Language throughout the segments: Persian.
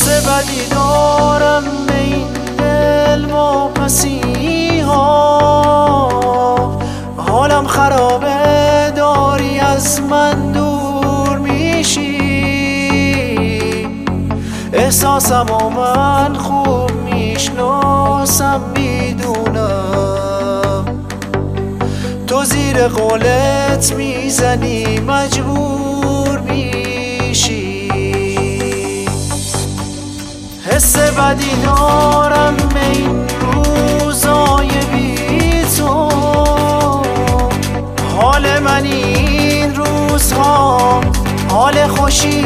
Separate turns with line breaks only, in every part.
حس بدی دارم به این دل واپسی ها، حالم خرابه داری از من دور میشی، احساسم و من خوب میشناسم میدونم، تو زیر قولت میزنی مجبور میشی. حس بدی دارم به این روزای بی تو، حال من این روزها حال خوشی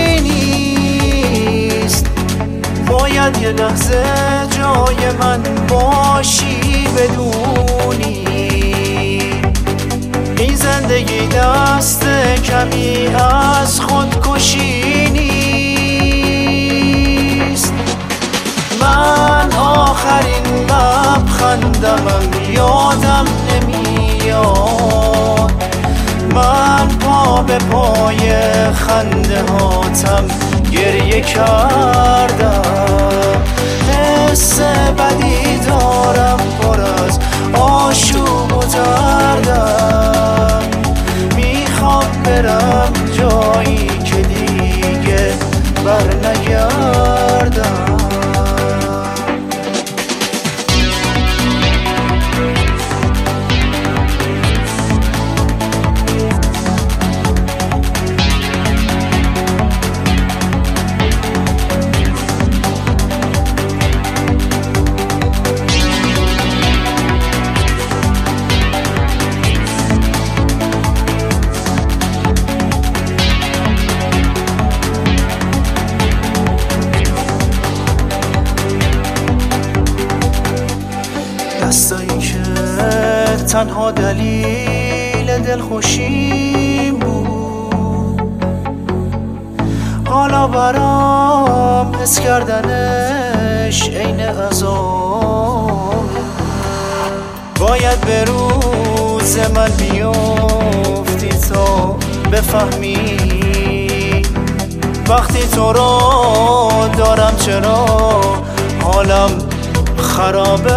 نیست، باید یه لحظه جای من باشی بدونی این زندگی دست کمی از خودکشی نیست. من آخرین لبخندمم یادم نمیاد، من پا به پای خنده هاتم گریه کردم، حس بدی دارم پر از آشوب و دردم، میخوام برم جایی که دیگه برنگردم. دستایی که تنها دلیل دلخوشیم بود، حالا برام حس کردنش عین عذاب، باید به روز من بیفتی تا بفهمی وقتی تو رو دارم چرا حالم خرابه.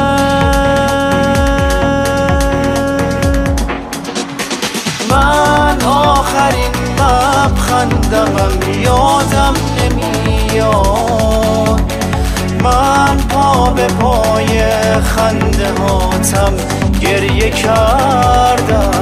من آخرین لبخندمم یادم نمیاد، من پا به پای خنده هاتم گریه کردم،